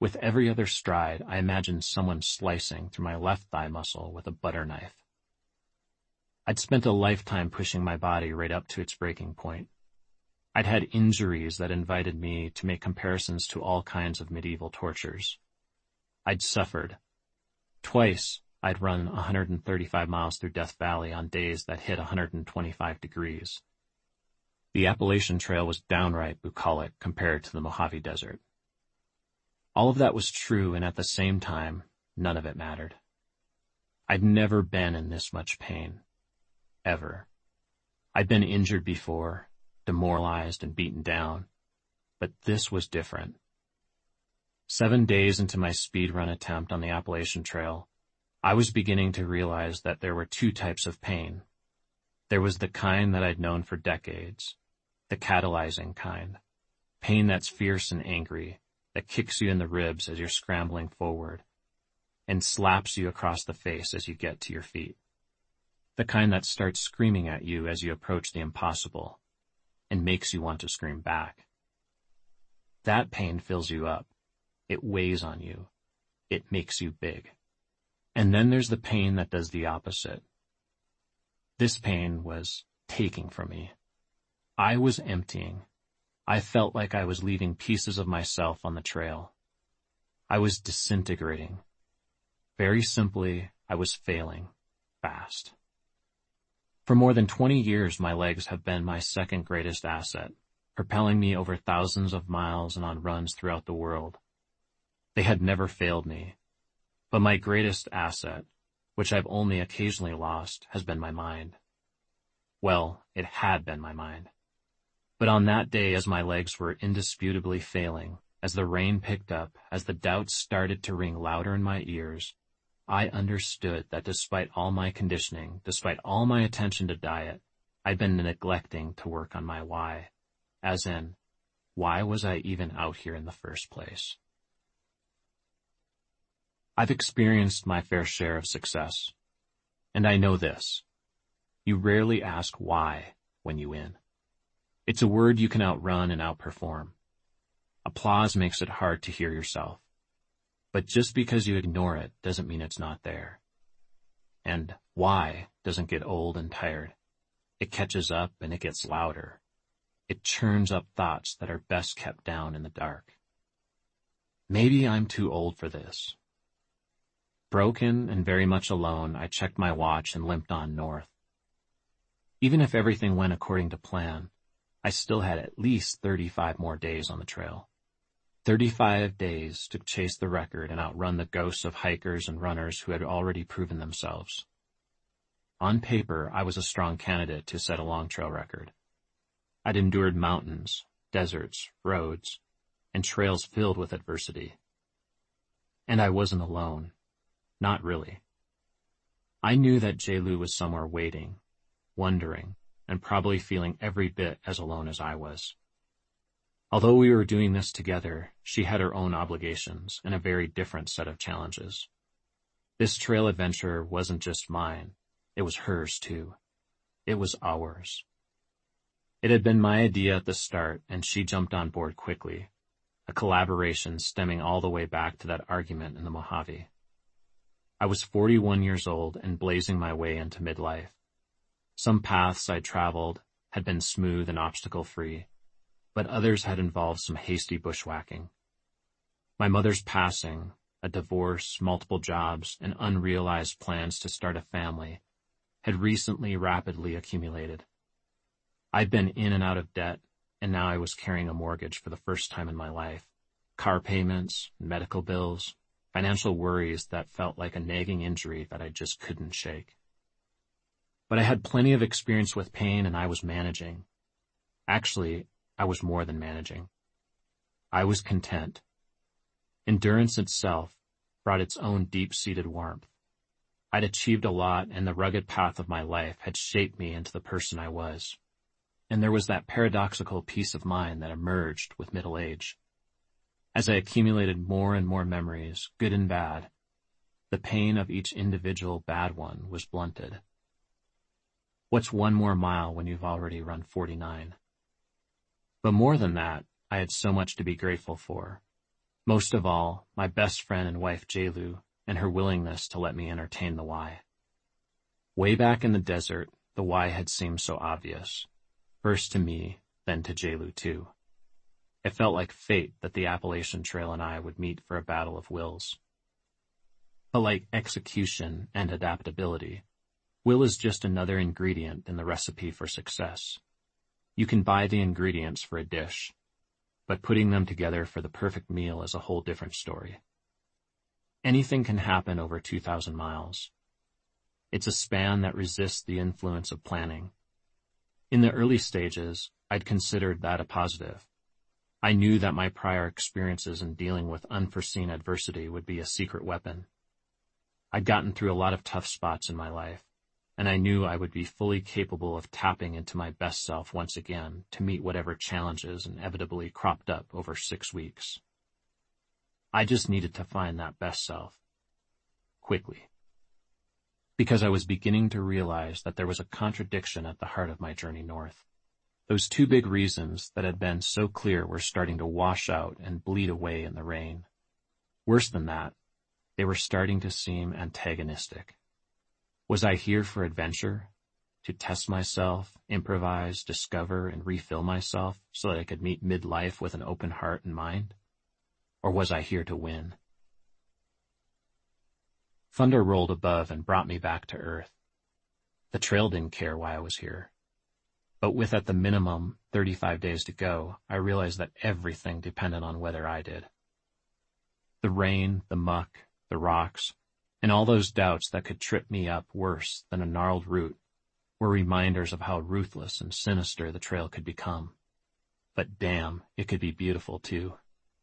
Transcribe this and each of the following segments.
With every other stride, I imagined someone slicing through my left thigh muscle with a butter knife. I'd spent a lifetime pushing my body right up to its breaking point. I'd had injuries that invited me to make comparisons to all kinds of medieval tortures. I'd suffered. Twice, I'd run 135 miles through Death Valley on days that hit 125 degrees. The Appalachian Trail was downright bucolic compared to the Mojave Desert. All of that was true, and at the same time, none of it mattered. I'd never been in this much pain. Ever. I'd been injured before, demoralized and beaten down, but this was different. 7 days into my speed run attempt on the Appalachian Trail, I was beginning to realize that there were two types of pain. There was the kind that I'd known for decades, the catalyzing kind, pain that's fierce and angry, that kicks you in the ribs as you're scrambling forward, and slaps you across the face as you get to your feet. The kind that starts screaming at you as you approach the impossible, and makes you want to scream back. That pain fills you up. It weighs on you. It makes you big. And then there's the pain that does the opposite. This pain was taking from me. I was emptying. I felt like I was leaving pieces of myself on the trail. I was disintegrating. Very simply, I was failing, fast. For more than 20 years, my legs have been my second greatest asset, propelling me over thousands of miles and on runs throughout the world. They had never failed me. But my greatest asset, which I've only occasionally lost, has been my mind. Well, it had been my mind. But on that day, as my legs were indisputably failing, as the rain picked up, as the doubts started to ring louder in my ears, I understood that despite all my conditioning, despite all my attention to diet, I'd been neglecting to work on my why. As in, why was I even out here in the first place? I've experienced my fair share of success, and I know this. You rarely ask why when you win. It's a word you can outrun and outperform. Applause makes it hard to hear yourself. But just because you ignore it doesn't mean it's not there. And why doesn't get old and tired. It catches up and it gets louder. It churns up thoughts that are best kept down in the dark. Maybe I'm too old for this. Broken and very much alone, I checked my watch and limped on north. Even if everything went according to plan, I still had at least 35 more days on the trail. 35 days to chase the record and outrun the ghosts of hikers and runners who had already proven themselves. On paper, I was a strong candidate to set a long trail record. I'd endured mountains, deserts, roads, and trails filled with adversity. And I wasn't alone. Not really. I knew that J-Lu was somewhere waiting, wondering, and probably feeling every bit as alone as I was. Although we were doing this together, she had her own obligations and a very different set of challenges. This trail adventure wasn't just mine, it was hers too. It was ours. It had been my idea at the start, and she jumped on board quickly, a collaboration stemming all the way back to that argument in the Mojave. I was 41 years old and blazing my way into midlife. Some paths I'd traveled had been smooth and obstacle-free, but others had involved some hasty bushwhacking. My mother's passing, a divorce, multiple jobs, and unrealized plans to start a family had recently rapidly accumulated. I'd been in and out of debt, and now I was carrying a mortgage for the first time in my life. Car payments, medical bills, financial worries that felt like a nagging injury that I just couldn't shake. But I had plenty of experience with pain, and I was managing. Actually, I was more than managing. I was content. Endurance itself brought its own deep-seated warmth. I'd achieved a lot, and the rugged path of my life had shaped me into the person I was. And there was that paradoxical peace of mind that emerged with middle age. As I accumulated more and more memories, good and bad, the pain of each individual bad one was blunted. What's one more mile when you've already run 49? But more than that, I had so much to be grateful for. Most of all, my best friend and wife Jaylu and her willingness to let me entertain the why. Way back in the desert, the why had seemed so obvious. First to me, then to Jaylu too. It felt like fate that the Appalachian Trail and I would meet for a battle of wills. But like execution and adaptability, will is just another ingredient in the recipe for success. You can buy the ingredients for a dish, but putting them together for the perfect meal is a whole different story. Anything can happen over 2,000 miles. It's a span that resists the influence of planning. In the early stages, I'd considered that a positive. I knew that my prior experiences in dealing with unforeseen adversity would be a secret weapon. I'd gotten through a lot of tough spots in my life, and I knew I would be fully capable of tapping into my best self once again to meet whatever challenges inevitably cropped up over 6 weeks. I just needed to find that best self. Quickly. Because I was beginning to realize that there was a contradiction at the heart of my journey north. Those two big reasons that had been so clear were starting to wash out and bleed away in the rain. Worse than that, they were starting to seem antagonistic. Was I here for adventure? To test myself, improvise, discover, and refill myself so that I could meet midlife with an open heart and mind? Or was I here to win? Thunder rolled above and brought me back to earth. The trail didn't care why I was here. But with at the minimum 35 days to go, I realized that everything depended on whether I did. The rain, the muck, the rocks, and all those doubts that could trip me up worse than a gnarled root were reminders of how ruthless and sinister the trail could become. But damn, it could be beautiful too.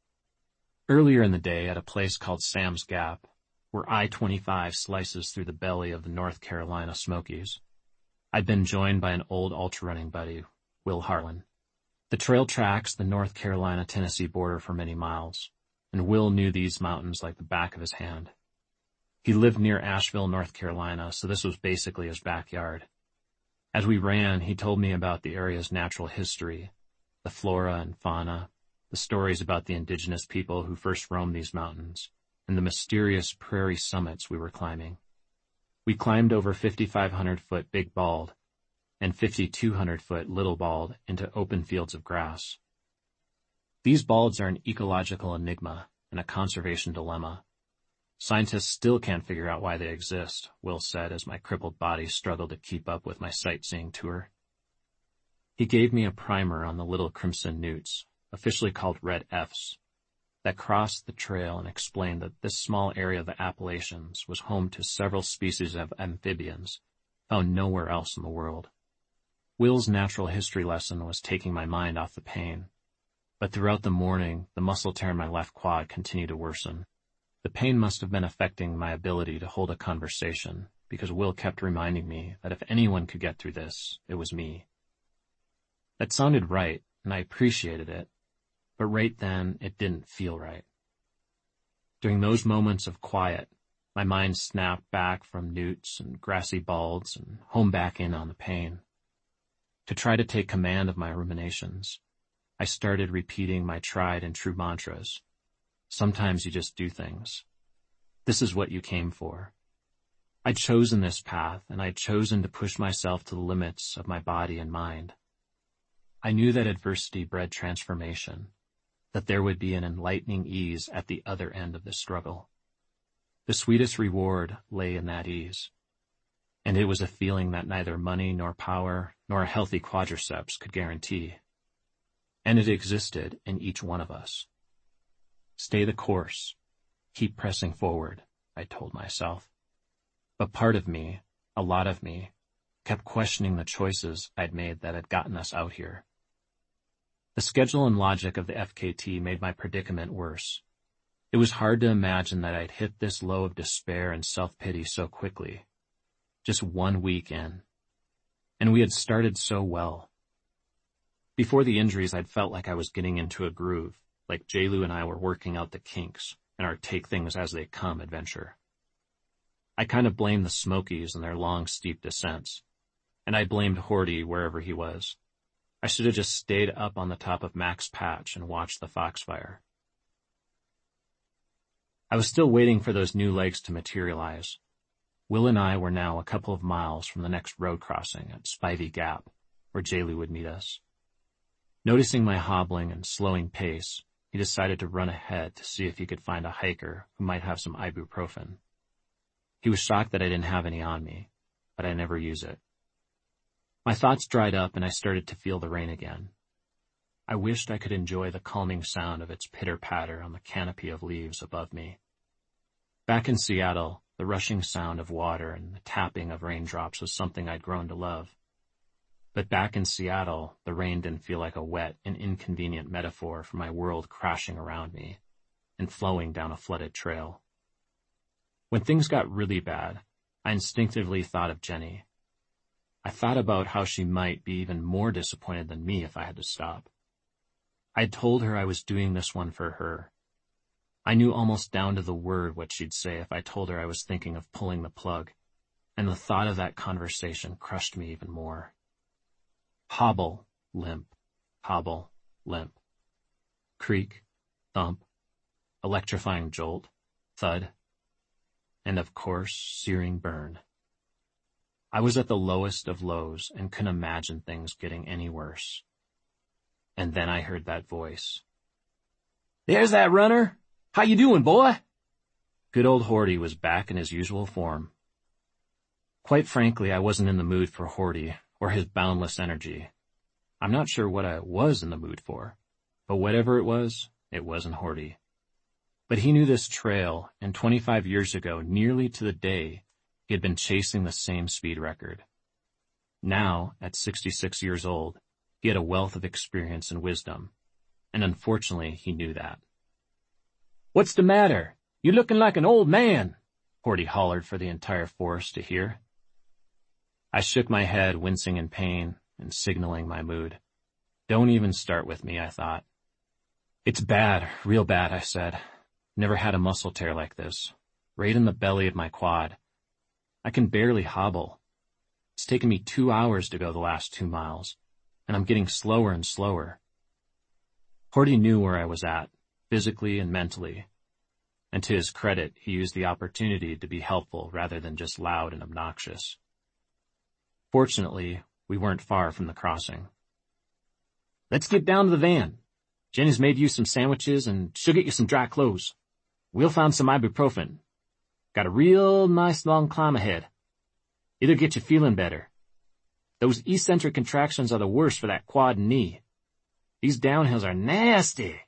Earlier in the day at a place called Sam's Gap, where I-25 slices through the belly of the North Carolina Smokies, I'd been joined by an old ultra-running buddy, Will Harlan. The trail tracks the North Carolina-Tennessee border for many miles, and Will knew these mountains like the back of his hand. He lived near Asheville, North Carolina, so this was basically his backyard. As we ran, he told me about the area's natural history, the flora and fauna, the stories about the indigenous people who first roamed these mountains, and the mysterious prairie summits we were climbing. We climbed over 5,500-foot Big Bald and 5,200-foot Little Bald into open fields of grass. These balds are an ecological enigma and a conservation dilemma. Scientists still can't figure out why they exist, Will said as my crippled body struggled to keep up with my sightseeing tour. He gave me a primer on the little crimson newts, officially called red Fs, that crossed the trail and explained that this small area of the Appalachians was home to several species of amphibians found nowhere else in the world. Will's natural history lesson was taking my mind off the pain, but throughout the morning, the muscle tear in my left quad continued to worsen. The pain must have been affecting my ability to hold a conversation, because Will kept reminding me that if anyone could get through this, it was me. That sounded right, and I appreciated it, but right then, it didn't feel right. During those moments of quiet, my mind snapped back from newts and grassy balds and home back in on the pain. To try to take command of my ruminations, I started repeating my tried and true mantras. Sometimes you just do things. This is what you came for. I'd chosen this path, and I'd chosen to push myself to the limits of my body and mind. I knew that adversity bred transformation, that there would be an enlightening ease at the other end of the struggle. The sweetest reward lay in that ease, and it was a feeling that neither money nor power nor a healthy quadriceps could guarantee. And it existed in each one of us. Stay the course. Keep pressing forward, I told myself. But part of me, a lot of me, kept questioning the choices I'd made that had gotten us out here. The schedule and logic of the FKT made my predicament worse. It was hard to imagine that I'd hit this low of despair and self-pity so quickly. Just 1 week in. And we had started so well. Before the injuries, I'd felt like I was getting into a groove, like Jaylu and I were working out the kinks in our take-things-as-they-come adventure. I kind of blamed the Smokies and their long, steep descents, and I blamed Horty wherever he was. I should have just stayed up on the top of Max Patch and watched the foxfire. I was still waiting for those new legs to materialize. Will and I were now a couple of miles from the next road crossing at Spivey Gap, where Jaley would meet us. Noticing my hobbling and slowing pace, he decided to run ahead to see if he could find a hiker who might have some ibuprofen. He was shocked that I didn't have any on me, but I never use it. My thoughts dried up and I started to feel the rain again. I wished I could enjoy the calming sound of its pitter-patter on the canopy of leaves above me. Back in Seattle, the rushing sound of water and the tapping of raindrops was something I'd grown to love. But back in Seattle, the rain didn't feel like a wet and inconvenient metaphor for my world crashing around me and flowing down a flooded trail. When things got really bad, I instinctively thought of Jenny. I thought about how she might be even more disappointed than me if I had to stop. I had told her I was doing this one for her. I knew almost down to the word what she'd say if I told her I was thinking of pulling the plug, and the thought of that conversation crushed me even more. Hobble, limp, hobble, limp. Creak, thump, electrifying jolt, thud, and of course, searing burn. I was at the lowest of lows and couldn't imagine things getting any worse. And then I heard that voice. "There's that runner! How you doing, boy?" Good old Horty was back in his usual form. Quite frankly, I wasn't in the mood for Horty or his boundless energy. I'm not sure what I was in the mood for, but whatever it wasn't Horty. But he knew this trail, and 25 years ago, nearly to the day, he had been chasing the same speed record. Now, at 66 years old, he had a wealth of experience and wisdom, and unfortunately he knew that. "What's the matter? You looking like an old man," Horty hollered for the entire forest to hear. I shook my head, wincing in pain and signaling my mood. Don't even start with me, I thought. "It's bad, real bad," I said. "Never had a muscle tear like this. Right in the belly of my quad. I can barely hobble. It's taken me 2 hours to go the last 2 miles, and I'm getting slower and slower." Horty knew where I was at, physically and mentally, and to his credit, he used the opportunity to be helpful rather than just loud and obnoxious. Fortunately, we weren't far from the crossing. "Let's get down to the van. Jenny's made you some sandwiches and she'll get you some dry clothes. We'll find some ibuprofen. Got a real nice long climb ahead. It'll get you feeling better. Those eccentric contractions are the worst for that quad and knee. These downhills are nasty."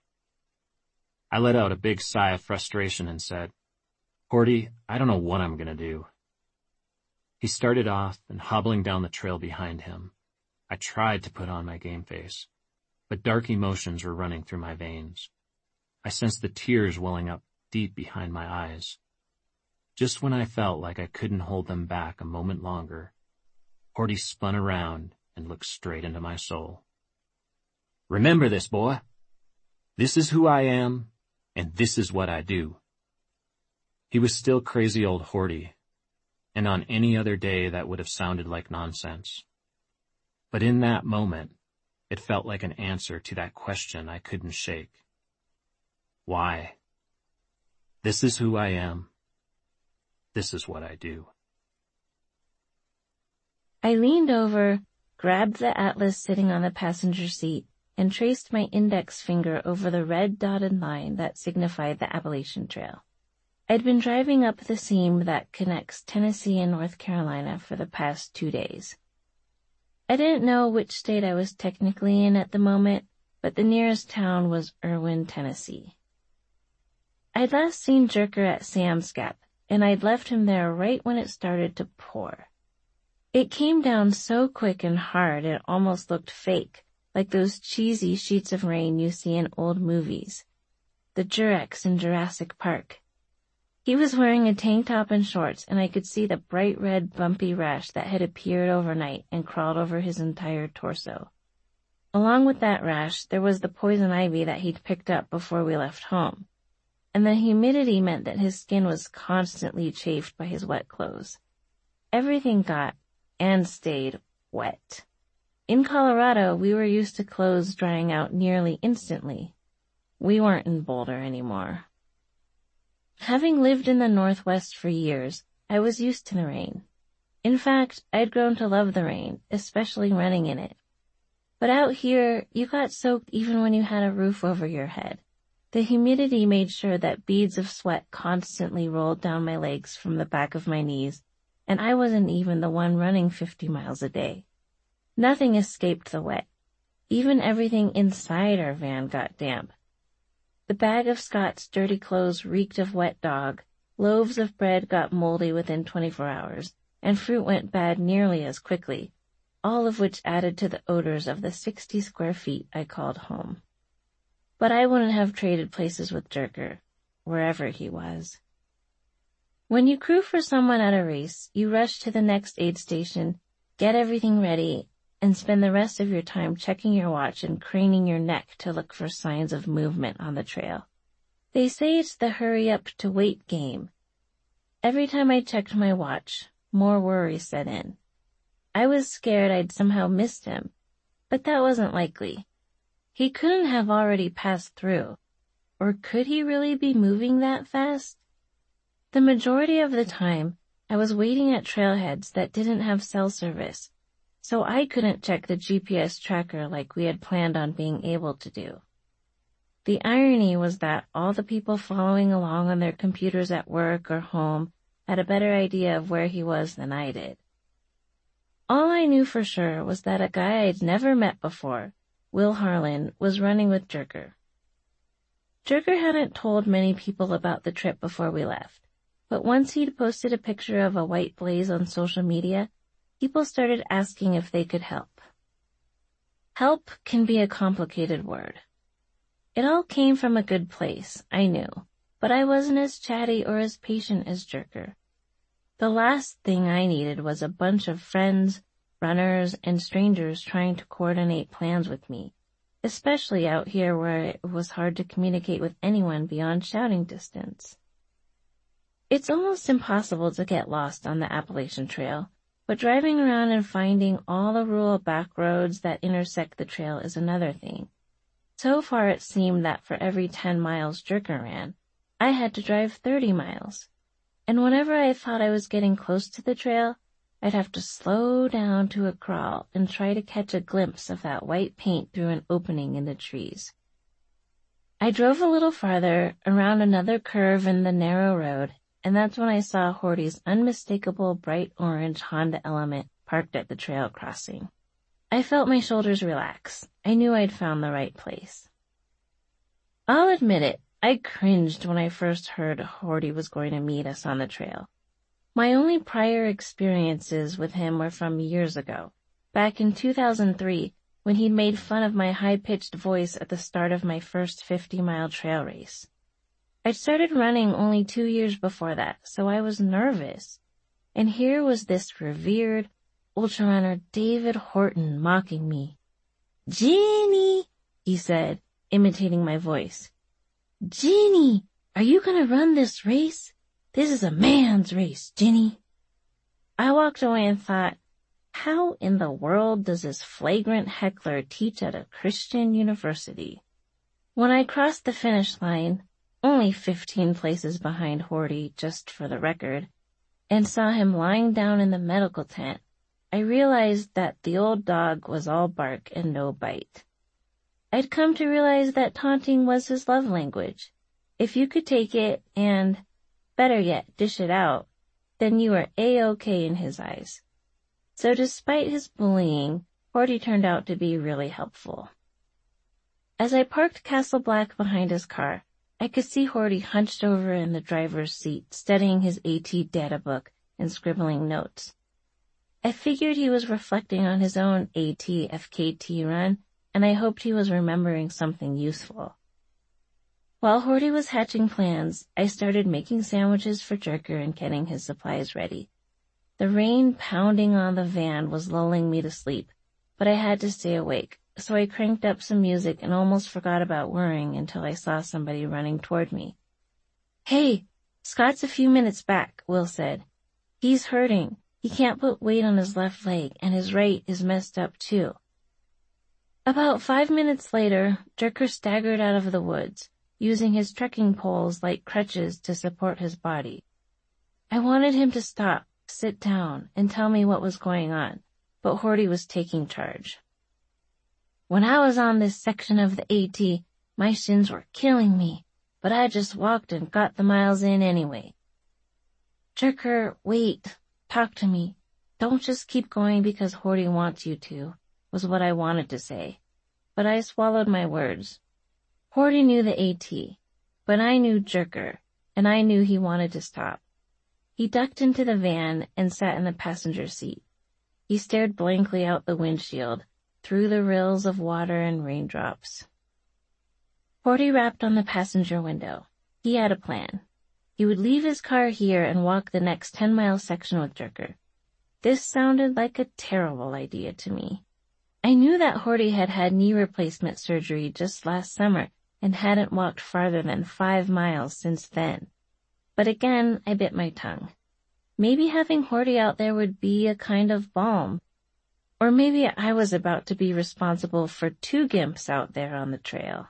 I let out a big sigh of frustration and said, "Horty, I don't know what I'm gonna do." He started off and hobbling down the trail behind him. I tried to put on my game face, but dark emotions were running through my veins. I sensed the tears welling up deep behind my eyes. Just when I felt like I couldn't hold them back a moment longer, Horty spun around and looked straight into my soul. "Remember this, boy. This is who I am, and this is what I do." He was still crazy old Horty, and on any other day that would have sounded like nonsense. But in that moment, it felt like an answer to that question I couldn't shake. Why? This is who I am. This is what I do. I leaned over, grabbed the atlas sitting on the passenger seat, and traced my index finger over the red dotted line that signified the Appalachian Trail. I'd been driving up the seam that connects Tennessee and North Carolina for the past 2 days. I didn't know which state I was technically in at the moment, but the nearest town was Erwin, Tennessee. I'd last seen Jerker at Sam's Gap, and I'd left him there right when it started to pour. It came down so quick and hard it almost looked fake, like those cheesy sheets of rain you see in old movies. The Jurex in Jurassic Park. He was wearing a tank top and shorts, and I could see the bright red bumpy rash that had appeared overnight and crawled over his entire torso. Along with that rash, there was the poison ivy that he'd picked up before we left home. And the humidity meant that his skin was constantly chafed by his wet clothes. Everything got, and stayed, wet. In Colorado, we were used to clothes drying out nearly instantly. We weren't in Boulder anymore. Having lived in the Northwest for years, I was used to the rain. In fact, I'd grown to love the rain, especially running in it. But out here, you got soaked even when you had a roof over your head. The humidity made sure that beads of sweat constantly rolled down my legs from the back of my knees, and I wasn't even the one running 50 miles a day. Nothing escaped the wet. Even everything inside our van got damp. The bag of Scott's dirty clothes reeked of wet dog, loaves of bread got moldy within 24 hours, and fruit went bad nearly as quickly, all of which added to the odors of the 60 square feet I called home. But I wouldn't have traded places with Jerker, wherever he was. When you crew for someone at a race, you rush to the next aid station, get everything ready, and spend the rest of your time checking your watch and craning your neck to look for signs of movement on the trail. They say it's the hurry-up-to-wait game. Every time I checked my watch, more worry set in. I was scared I'd somehow missed him, but that wasn't likely. He couldn't have already passed through. Or could he really be moving that fast? The majority of the time, I was waiting at trailheads that didn't have cell service, so I couldn't check the GPS tracker like we had planned on being able to do. The irony was that all the people following along on their computers at work or home had a better idea of where he was than I did. All I knew for sure was that a guy I'd never met before, Will Harlan, was running with Jerker. Jerker hadn't told many people about the trip before we left, but once he'd posted a picture of a white blaze on social media, people started asking if they could help. Help can be a complicated word. It all came from a good place, I knew, but I wasn't as chatty or as patient as Jerker. The last thing I needed was a bunch of friends, runners, and strangers trying to coordinate plans with me, especially out here where it was hard to communicate with anyone beyond shouting distance. It's almost impossible to get lost on the Appalachian Trail, but driving around and finding all the rural back roads that intersect the trail is another thing. So far it seemed that for every 10 miles Jerker ran, I had to drive 30 miles. And whenever I thought I was getting close to the trail, I'd have to slow down to a crawl and try to catch a glimpse of that white paint through an opening in the trees. I drove a little farther, around another curve in the narrow road, and that's when I saw Horty's unmistakable bright orange Honda Element parked at the trail crossing. I felt my shoulders relax. I knew I'd found the right place. I'll admit it, I cringed when I first heard Horty was going to meet us on the trail. My only prior experiences with him were from years ago, back in 2003, when he'd made fun of my high-pitched voice at the start of my first 50-mile trail race. I'd started running only 2 years before that, so I was nervous. And here was this revered ultrarunner David Horton mocking me. "Ginny," he said, imitating my voice. "Ginny, are you gonna run this race? This is a man's race, Ginny." I walked away and thought, how in the world does this flagrant heckler teach at a Christian university? When I crossed the finish line, only 15 places behind Horty, just for the record, and saw him lying down in the medical tent, I realized that the old dog was all bark and no bite. I'd come to realize that taunting was his love language. If you could take it and, better yet, dish it out, then you were A-OK in his eyes. So despite his bullying, Horty turned out to be really helpful. As I parked Castle Black behind his car, I could see Horty hunched over in the driver's seat, studying his AT data book and scribbling notes. I figured he was reflecting on his own AT FKT run, and I hoped he was remembering something useful. While Horty was hatching plans, I started making sandwiches for Jerker and getting his supplies ready. The rain pounding on the van was lulling me to sleep, but I had to stay awake, so I cranked up some music and almost forgot about worrying until I saw somebody running toward me. "Hey, Scott's a few minutes back," Will said. "He's hurting. He can't put weight on his left leg, and his right is messed up too." About 5 minutes later, Jerker staggered out of the woods, using his trekking poles like crutches to support his body. I wanted him to stop, sit down, and tell me what was going on, but Horty was taking charge. When I was on this section of the AT, my shins were killing me, but I just walked and got the miles in anyway. Jerker, wait, talk to me. Don't just keep going because Horty wants you to, was what I wanted to say. But I swallowed my words. Horty knew the AT, but I knew Jerker, and I knew he wanted to stop. He ducked into the van and sat in the passenger seat. He stared blankly out the windshield, through the rills of water and raindrops. Horty rapped on the passenger window. He had a plan. He would leave his car here and walk the next 10-mile section with Jerker. This sounded like a terrible idea to me. I knew that Horty had had knee replacement surgery just last summer and hadn't walked farther than 5 miles since then. But again, I bit my tongue. Maybe having Horty out there would be a kind of balm. Or maybe I was about to be responsible for 2 gimps out there on the trail.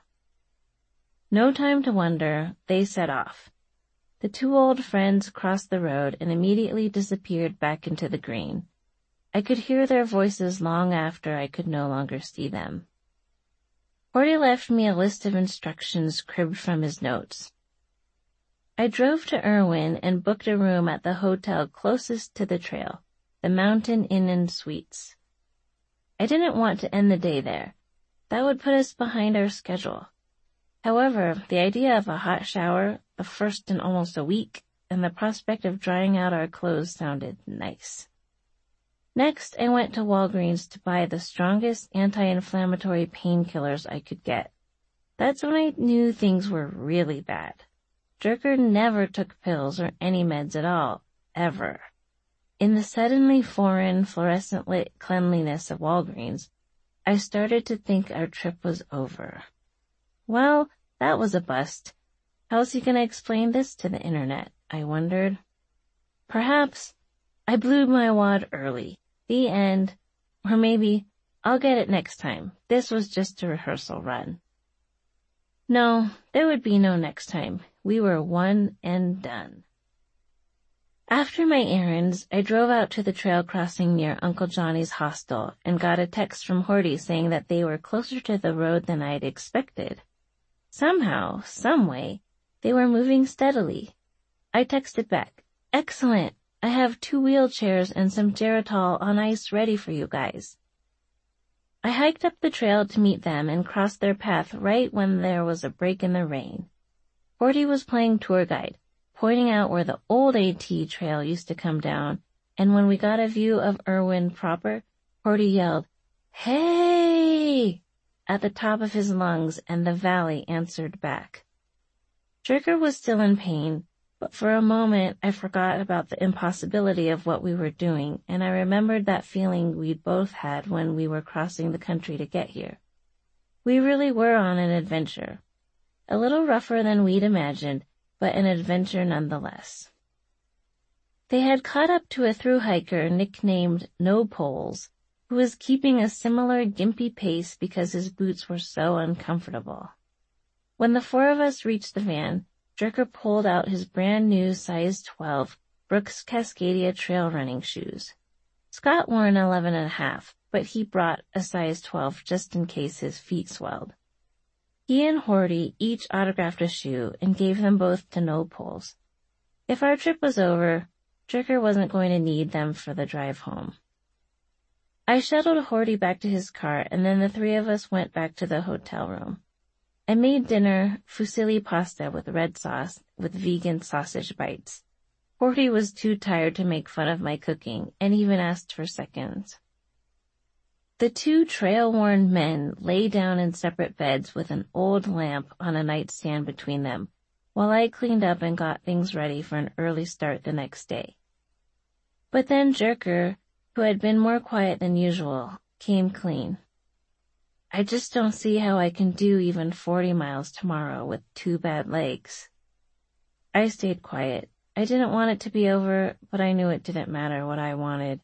No time to wonder, they set off. The 2 old friends crossed the road and immediately disappeared back into the green. I could hear their voices long after I could no longer see them. Horty left me a list of instructions cribbed from his notes. I drove to Irwin and booked a room at the hotel closest to the trail, the Mountain Inn and Suites. I didn't want to end the day there. That would put us behind our schedule. However, the idea of a hot shower, the first in almost a week, and the prospect of drying out our clothes sounded nice. Next, I went to Walgreens to buy the strongest anti-inflammatory painkillers I could get. That's when I knew things were really bad. Jerker never took pills or any meds at all, ever. In the suddenly foreign, fluorescent-lit cleanliness of Walgreens, I started to think our trip was over. Well, that was a bust. How's he gonna explain this to the internet, I wondered. Perhaps I blew my wad early. The end. Or maybe I'll get it next time. This was just a rehearsal run. No, there would be no next time. We were one and done. After my errands, I drove out to the trail crossing near Uncle Johnny's hostel and got a text from Horty saying that they were closer to the road than I'd expected. Somehow, someway, they were moving steadily. I texted back, "Excellent. I have 2 wheelchairs and some Geritol on ice ready for you guys." I hiked up the trail to meet them and crossed their path right when there was a break in the rain. Horty was playing tour guide, pointing out where the old AT trail used to come down, and when we got a view of Irwin proper, Horty yelled, "Hey!" at the top of his lungs, and the valley answered back. Jerker was still in pain, but for a moment I forgot about the impossibility of what we were doing, and I remembered that feeling we'd both had when we were crossing the country to get here. We really were on an adventure. A little rougher than we'd imagined, but an adventure nonetheless. They had caught up to a thru hiker nicknamed No Poles, who was keeping a similar gimpy pace because his boots were so uncomfortable. When the 4 of us reached the van, Jerker pulled out his brand new size 12 Brooks Cascadia trail running shoes. Scott wore an 11.5, but he brought a size 12 just in case his feet swelled. He and Horty each autographed a shoe and gave them both to No Poles. If our trip was over, Jerker wasn't going to need them for the drive home. I shuttled Horty back to his car, and then the 3 of us went back to the hotel room. I made dinner, fusilli pasta with red sauce, with vegan sausage bites. Horty was too tired to make fun of my cooking, and even asked for seconds. The 2 trail-worn men lay down in separate beds with an old lamp on a nightstand between them, while I cleaned up and got things ready for an early start the next day. But then Jerker, who had been more quiet than usual, came clean. "I just don't see how I can do even 40 miles tomorrow with 2 bad legs." I stayed quiet. I didn't want it to be over, but I knew it didn't matter what I wanted.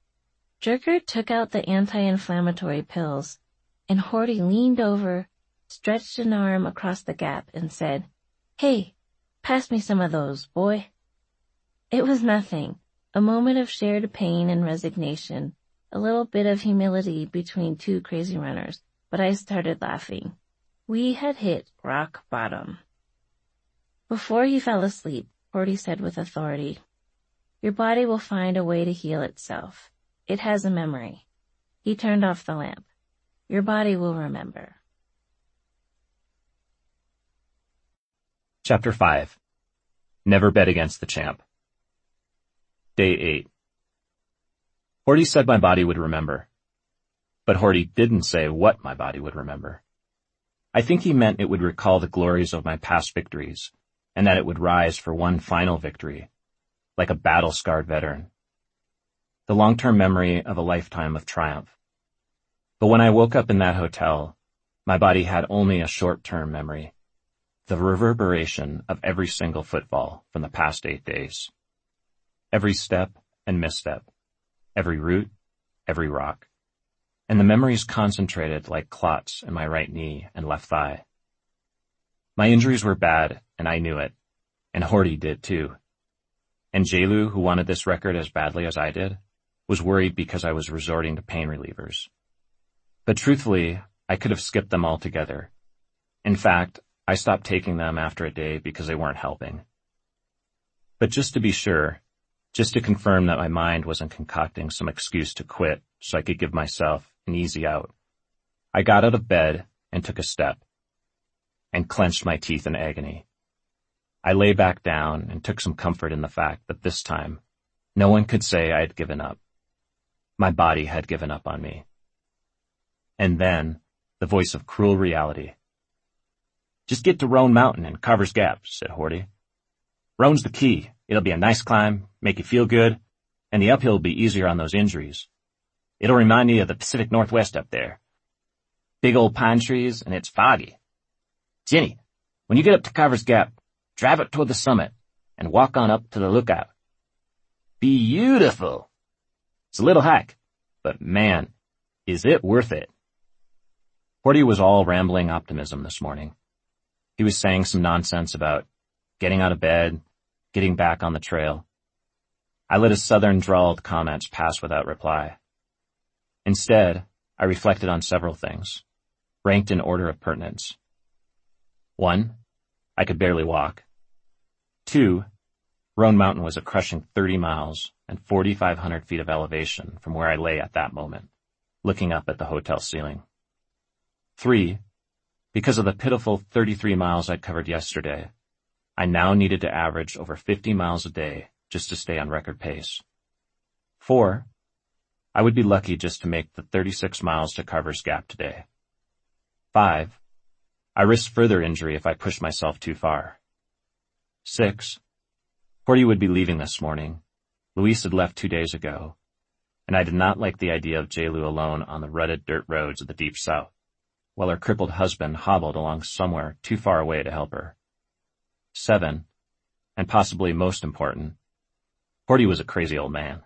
Jerker took out the anti-inflammatory pills, and Horty leaned over, stretched an arm across the gap and said, "Hey, pass me some of those, boy." It was nothing, a moment of shared pain and resignation, a little bit of humility between two crazy runners, but I started laughing. We had hit rock bottom. Before he fell asleep, Horty said with authority, "Your body will find a way to heal itself. It has a memory." He turned off the lamp. "Your body will remember." Chapter 5. Never Bet Against the Champ. Day 8. Horty said my body would remember. But Horty didn't say what my body would remember. I think he meant it would recall the glories of my past victories, and that it would rise for one final victory, like a battle-scarred veteran. The long-term memory of a lifetime of triumph. But when I woke up in that hotel, my body had only a short-term memory. The reverberation of every single footfall from the past 8 days. Every step and misstep. Every root, every rock. And the memories concentrated like clots in my right knee and left thigh. My injuries were bad, and I knew it. And Horty did too. And Jelu, who wanted this record as badly as I did, was worried because I was resorting to pain relievers. But truthfully, I could have skipped them altogether. In fact, I stopped taking them after a day because they weren't helping. But just to be sure, just to confirm that my mind wasn't concocting some excuse to quit so I could give myself an easy out, I got out of bed and took a step, and clenched my teeth in agony. I lay back down and took some comfort in the fact that this time, no one could say I had given up. My body had given up on me. And then, the voice of cruel reality. "Just get to Roan Mountain and Carver's Gap," said Horty. "Roan's the key. It'll be a nice climb, make you feel good, and the uphill will be easier on those injuries. It'll remind you of the Pacific Northwest up there. Big old pine trees, and it's foggy. Jenny, when you get up to Carver's Gap, drive it toward the summit and walk on up to the lookout. Beautiful. It's a little hike, but man, is it worth it." Horty was all rambling optimism this morning. He was saying some nonsense about getting out of bed, getting back on the trail. I let his southern drawled comments pass without reply. Instead, I reflected on several things, ranked in order of pertinence. 1, I could barely walk. 2, Roan Mountain was a crushing 30 miles and 4,500 feet of elevation from where I lay at that moment, looking up at the hotel ceiling. 3, because of the pitiful 33 miles I'd covered yesterday, I now needed to average over 50 miles a day just to stay on record pace. 4, I would be lucky just to make the 36 miles to Carver's Gap today. 5, I risked further injury if I pushed myself too far. 6, Horty would be leaving this morning. Luis had left 2 days ago, and I did not like the idea of Jelu alone on the rutted dirt roads of the Deep South, while her crippled husband hobbled along somewhere too far away to help her. 7, and possibly most important, Horty was a crazy old man.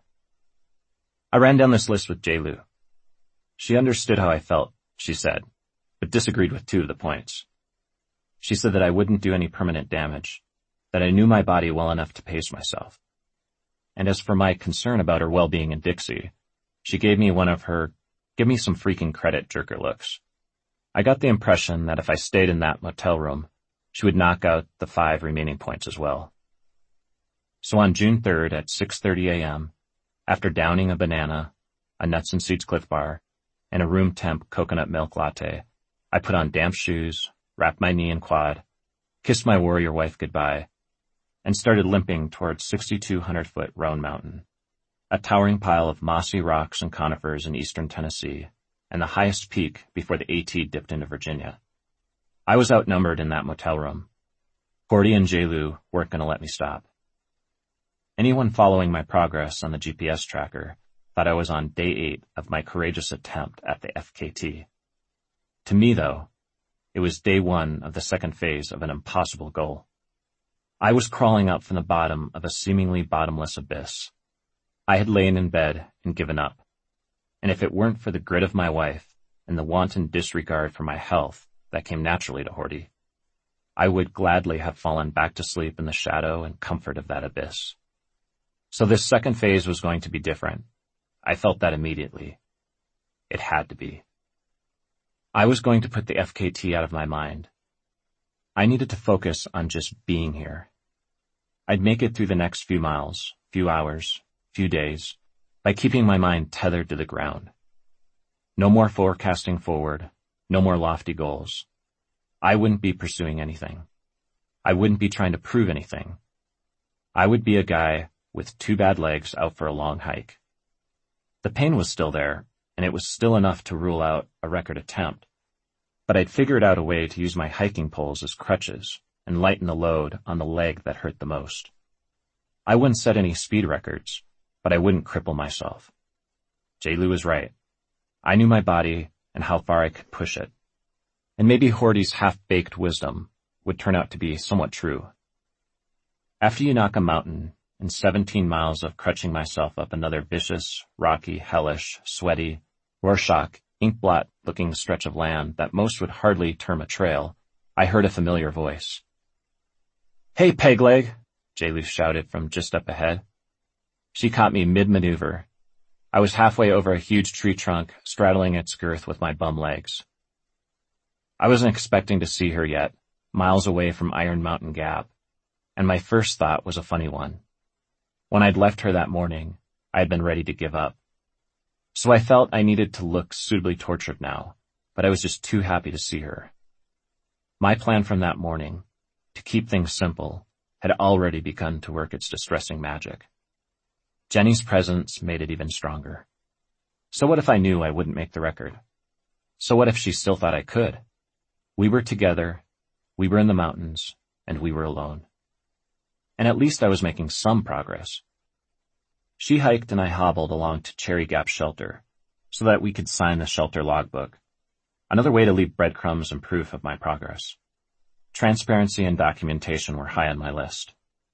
I ran down this list with Jelu. She understood how I felt, she said, but disagreed with 2 of the points. She said that I wouldn't do any permanent damage, that I knew my body well enough to pace myself. And as for my concern about her well-being in Dixie, she gave me one of her give me some freaking credit jerker looks. I got the impression that if I stayed in that motel room, she would knock out the 5 remaining points as well. So on June 3rd at 6:30 a.m., after downing a banana, a nuts and seeds Cliff Bar, and a room temp coconut milk latte, I put on damp shoes, wrapped my knee and quad, kissed my warrior wife goodbye, and started limping towards 6,200-foot Roan Mountain, a towering pile of mossy rocks and conifers in eastern Tennessee, and the highest peak before the AT dipped into Virginia. I was outnumbered in that motel room. Horty and Jelu weren't going to let me stop. Anyone following my progress on the GPS tracker thought I was on day 8 of my courageous attempt at the FKT. To me, though, it was day 1 of the second phase of an impossible goal. I was crawling up from the bottom of a seemingly bottomless abyss. I had lain in bed and given up. And if it weren't for the grit of my wife and the wanton disregard for my health that came naturally to Horty. I would gladly have fallen back to sleep in the shadow and comfort of that abyss. So this second phase was going to be different. I felt that immediately. It had to be. I was going to put the FKT out of my mind. I needed to focus on just being here. I'd make it through the next few miles, few hours, few days, by keeping my mind tethered to the ground. No more forecasting forward, no more lofty goals. I wouldn't be pursuing anything. I wouldn't be trying to prove anything. I would be a guy with 2 bad legs out for a long hike. The pain was still there, and it was still enough to rule out a record attempt. But I'd figured out a way to use my hiking poles as crutches and lighten the load on the leg that hurt the most. I wouldn't set any speed records, but I wouldn't cripple myself. J-Lou was right. I knew my body and how far I could push it. And maybe Horty's half-baked wisdom would turn out to be somewhat true. After you knock a mountain and 17 miles of crutching myself up another vicious, rocky, hellish, sweaty, Rorschach, ink-blot-looking stretch of land that most would hardly term a trail, I heard a familiar voice. "Hey, Pegleg!" J-Lou shouted from just up ahead. She caught me mid-maneuver. I was halfway over a huge tree trunk, straddling its girth with my bum legs. I wasn't expecting to see her yet, miles away from Iron Mountain Gap, and my first thought was a funny one. When I'd left her that morning, I had been ready to give up. So I felt I needed to look suitably tortured now, but I was just too happy to see her. My plan from that morning, to keep things simple, had already begun to work its distressing magic. Jenny's presence made it even stronger. So what if I knew I wouldn't make the record? So what if she still thought I could? We were together, we were in the mountains, and we were alone. And at least I was making some progress. She hiked and I hobbled along to Cherry Gap Shelter, so that we could sign the shelter logbook. Another way to leave breadcrumbs and proof of my progress. Transparency and documentation were high on my list.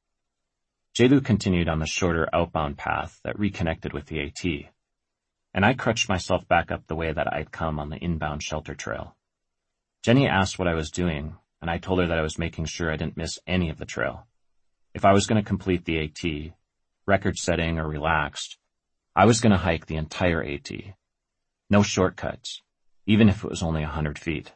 J-Lou continued on the shorter outbound path that reconnected with the AT, and I crutched myself back up the way that I'd come on the inbound shelter trail. Jenny asked what I was doing, and I told her that I was making sure I didn't miss any of the trail. If I was going to complete the AT, record-setting or relaxed, I was going to hike the entire AT. No shortcuts, even if it was only 100 feet.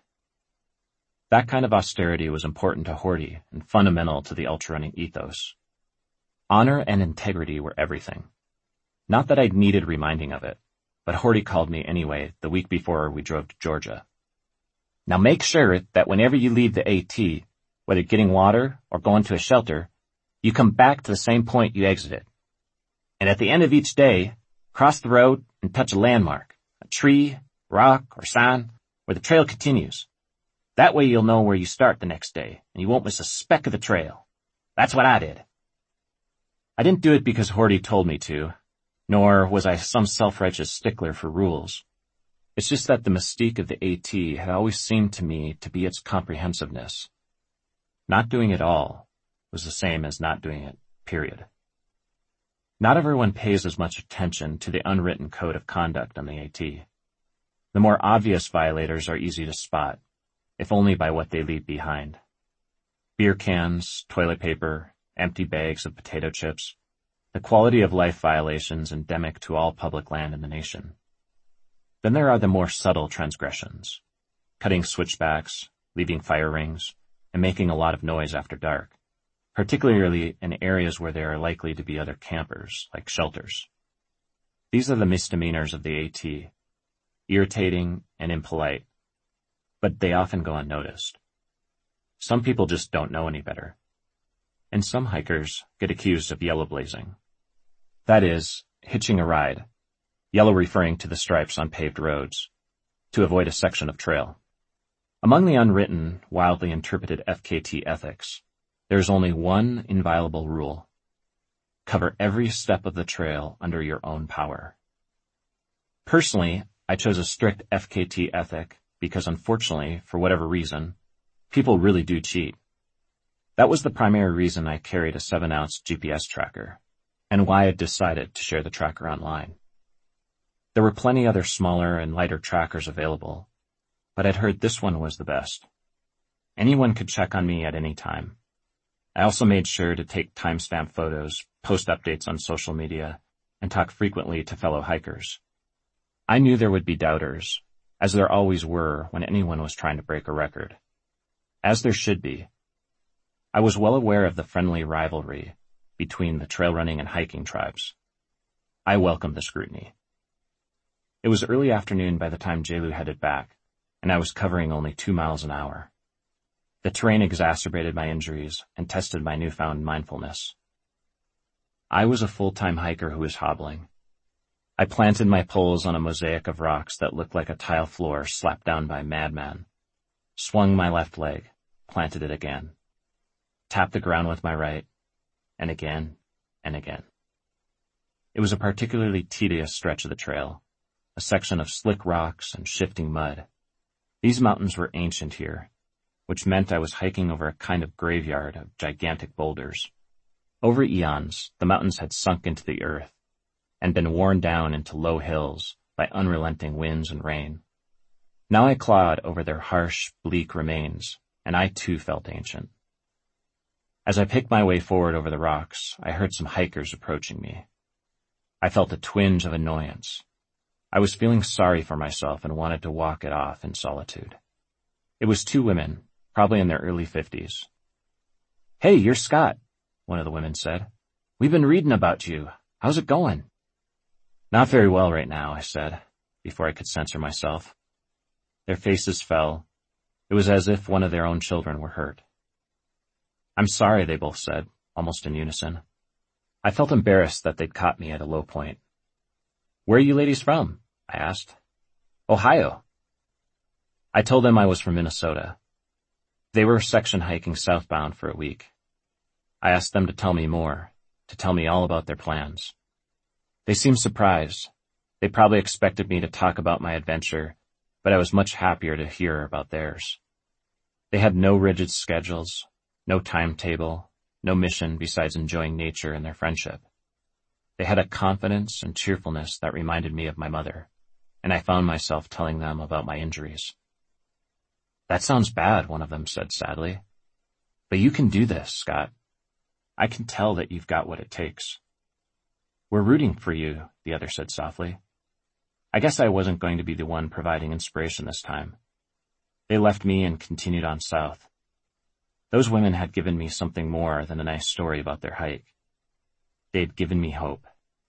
That kind of austerity was important to Horty and fundamental to the ultra-running ethos. Honor and integrity were everything. Not that I'd needed reminding of it, but Horty called me anyway the week before we drove to Georgia. "Now make sure that whenever you leave the AT, whether getting water or going to a shelter, you come back to the same point you exited. And at the end of each day, cross the road and touch a landmark, a tree, rock, or sign, where the trail continues. That way you'll know where you start the next day, and you won't miss a speck of the trail. That's what I did." I didn't do it because Horty told me to, nor was I some self-righteous stickler for rules. It's just that the mystique of the AT had always seemed to me to be its comprehensiveness. Not doing it all was the same as not doing it, period. Not everyone pays as much attention to the unwritten code of conduct on the AT. The more obvious violators are easy to spot, if only by what they leave behind. Beer cans, toilet paper, empty bags of potato chips, the quality of life violations endemic to all public land in the nation. Then there are the more subtle transgressions, cutting switchbacks, leaving fire rings, and making a lot of noise after dark, particularly in areas where there are likely to be other campers, like shelters. These are the misdemeanors of the AT, irritating and impolite, but they often go unnoticed. Some people just don't know any better. And some hikers get accused of yellow blazing. That is, hitching a ride, yellow referring to the stripes on paved roads, to avoid a section of trail. Among the unwritten, wildly interpreted FKT ethics, there is only one inviolable rule. Cover every step of the trail under your own power. Personally, I chose a strict FKT ethic because unfortunately, for whatever reason, people really do cheat. That was the primary reason I carried a 7-ounce GPS tracker, and why I decided to share the tracker online. There were plenty other smaller and lighter trackers available, but I'd heard this one was the best. Anyone could check on me at any time. I also made sure to take timestamp photos, post updates on social media, and talk frequently to fellow hikers. I knew there would be doubters, as there always were when anyone was trying to break a record. As there should be. I was well aware of the friendly rivalry between the trail running and hiking tribes. I welcomed the scrutiny. It was early afternoon by the time Jelu headed back, and I was covering only 2 miles an hour. The terrain exacerbated my injuries and tested my newfound mindfulness. I was a full-time hiker who was hobbling. I planted my poles on a mosaic of rocks that looked like a tile floor slapped down by a madman, swung my left leg, planted it again, tapped the ground with my right, and again, and again. It was a particularly tedious stretch of the trail, a section of slick rocks and shifting mud. These mountains were ancient here, which meant I was hiking over a kind of graveyard of gigantic boulders. Over eons, the mountains had sunk into the earth and been worn down into low hills by unrelenting winds and rain. Now I clawed over their harsh, bleak remains, and I too felt ancient. As I picked my way forward over the rocks, I heard some hikers approaching me. I felt a twinge of annoyance. I was feeling sorry for myself and wanted to walk it off in solitude. It was 2 women, probably in their early 50s. "Hey, you're Scott," one of the women said. "We've been reading about you. How's it going?" "Not very well right now," I said, before I could censor myself. Their faces fell. It was as if one of their own children were hurt. "I'm sorry," they both said, almost in unison. I felt embarrassed that they'd caught me at a low point. "Where are you ladies from?" I asked. "Ohio." I told them I was from Minnesota. They were section hiking southbound for a week. I asked them to tell me more, to tell me all about their plans. They seemed surprised. They probably expected me to talk about my adventure, but I was much happier to hear about theirs. They had no rigid schedules, no timetable, no mission besides enjoying nature and their friendship. They had a confidence and cheerfulness that reminded me of my mother, and I found myself telling them about my injuries. "That sounds bad," one of them said sadly. "But you can do this, Scott. I can tell that you've got what it takes." "We're rooting for you," the other said softly. I guess I wasn't going to be the one providing inspiration this time. They left me and continued on south. Those women had given me something more than a nice story about their hike. They'd given me hope.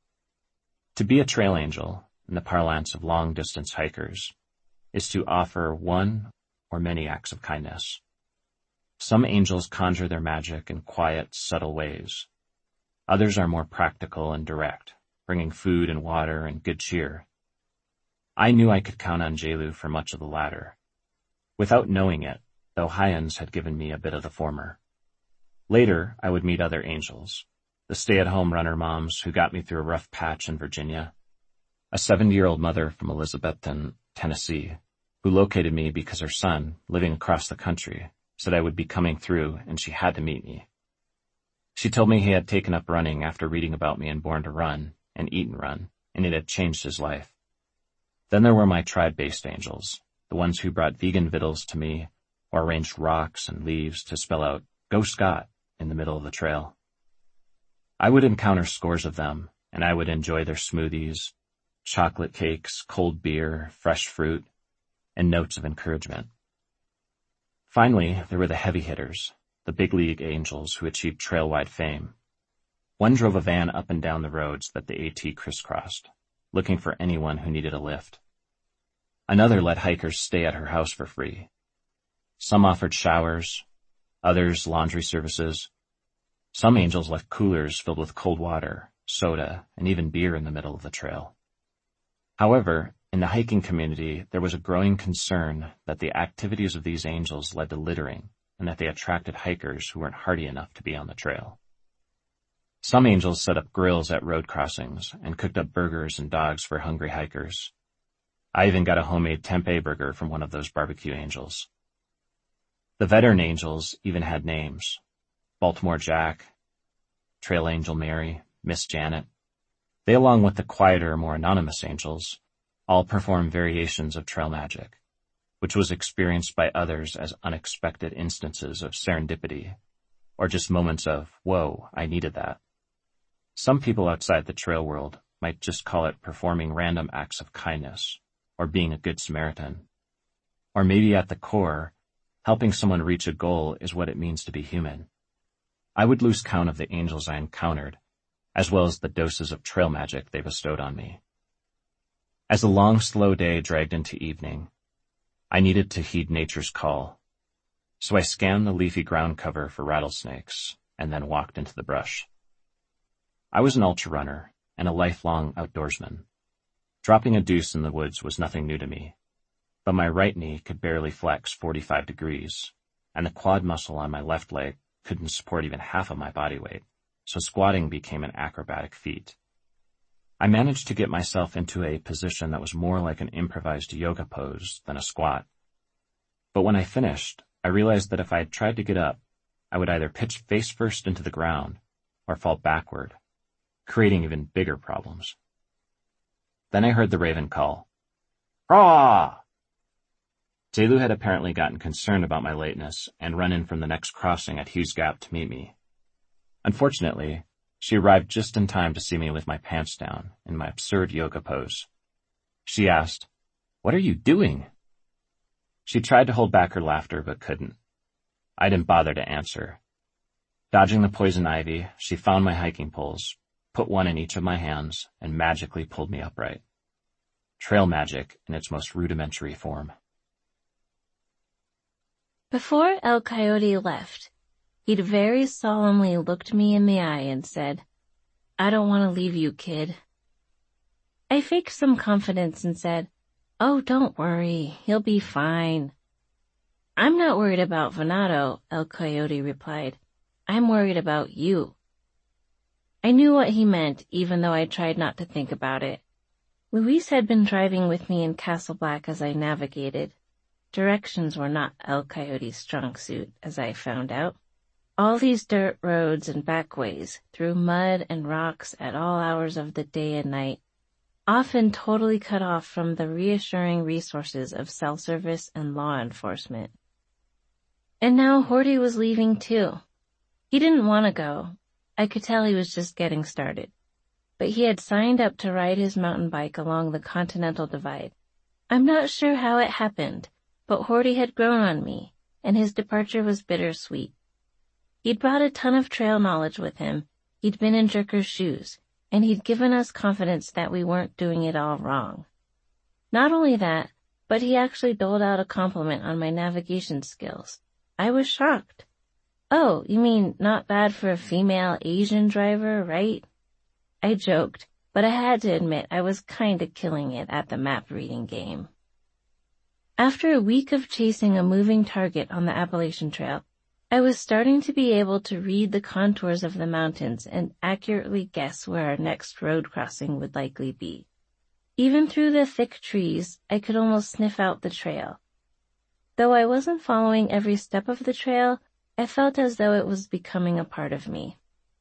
To be a trail angel, in the parlance of long-distance hikers, is to offer one or many acts of kindness. Some angels conjure their magic in quiet, subtle ways. Others are more practical and direct, bringing food and water and good cheer. I knew I could count on Jelu for much of the latter. Without knowing it, the Ohioans had given me a bit of the former. Later, I would meet other angels, the stay-at-home runner moms who got me through a rough patch in Virginia, a 70-year-old mother from Elizabethton, Tennessee, who located me because her son, living across the country, said I would be coming through and she had to meet me. She told me he had taken up running after reading about me in Born to Run and Eat and Run, and it had changed his life. Then there were my tribe-based angels, the ones who brought vegan victuals to me or arranged rocks and leaves to spell out, "Go Scott," in the middle of the trail. I would encounter scores of them, and I would enjoy their smoothies, chocolate cakes, cold beer, fresh fruit, and notes of encouragement. Finally, there were the heavy hitters, the big league angels who achieved trail-wide fame. One drove a van up and down the roads that the AT crisscrossed, looking for anyone who needed a lift. Another let hikers stay at her house for free. Some offered showers, others laundry services. Some angels left coolers filled with cold water, soda, and even beer in the middle of the trail. However, in the hiking community, there was a growing concern that the activities of these angels led to littering and that they attracted hikers who weren't hardy enough to be on the trail. Some angels set up grills at road crossings and cooked up burgers and dogs for hungry hikers. I even got a homemade tempeh burger from one of those barbecue angels. The veteran angels even had names: Baltimore Jack, Trail Angel Mary, Miss Janet. They, along with the quieter, more anonymous angels, all perform variations of trail magic. which was experienced by others as unexpected instances of serendipity, or just moments of, whoa, I needed that. Some people outside the trail world might just call it performing random acts of kindness, or being a good Samaritan. Or maybe at the core, helping someone reach a goal is what it means to be human. I would lose count of the angels I encountered, as well as the doses of trail magic they bestowed on me. As the long, slow day dragged into evening, I needed to heed nature's call. So I scanned the leafy ground cover for rattlesnakes and then walked into the brush. I was an ultra runner and a lifelong outdoorsman. Dropping a deuce in the woods was nothing new to me, but my right knee could barely flex 45 degrees, and the quad muscle on my left leg couldn't support even half of my body weight, so squatting became an acrobatic feat. I managed to get myself into a position that was more like an improvised yoga pose than a squat. But when I finished, I realized that if I had tried to get up, I would either pitch face first into the ground or fall backward, creating even bigger problems. Then I heard the raven call, "Raw!" Zelu had apparently gotten concerned about my lateness and run in from the next crossing at Hughes Gap to meet me. Unfortunately, she arrived just in time to see me with my pants down in my absurd yoga pose. She asked, "What are you doing?" She tried to hold back her laughter but couldn't. I didn't bother to answer. Dodging the poison ivy, she found my hiking poles, put one in each of my hands, and magically pulled me upright. Trail magic in its most rudimentary form. Before El Coyote left, he'd very solemnly looked me in the eye and said, "I don't want to leave you, kid." I faked some confidence and said, "Oh, don't worry, he'll be fine." "I'm not worried about Venado," El Coyote replied. "I'm worried about you." I knew what he meant, even though I tried not to think about it. Luis had been driving with me in Castle Black as I navigated. Directions were not El Coyote's strong suit, as I found out. All these dirt roads and backways, through mud and rocks at all hours of the day and night, often totally cut off from the reassuring resources of cell service and law enforcement. And now Horty was leaving too. He didn't want to go. I could tell he was just getting started. But he had signed up to ride his mountain bike along the Continental Divide. I'm not sure how it happened, but Horty had grown on me, and his departure was bittersweet. He'd brought a ton of trail knowledge with him, he'd been in Jerker's shoes, and he'd given us confidence that we weren't doing it all wrong. Not only that, but he actually doled out a compliment on my navigation skills. I was shocked. "Oh, you mean not bad for a female Asian driver, right?" I joked, but I had to admit I was kinda killing it at the map reading game. After a week of chasing a moving target on the Appalachian Trail, I was starting to be able to read the contours of the mountains and accurately guess where our next road crossing would likely be. Even through the thick trees, I could almost sniff out the trail. Though I wasn't following every step of the trail, I felt as though it was becoming a part of me.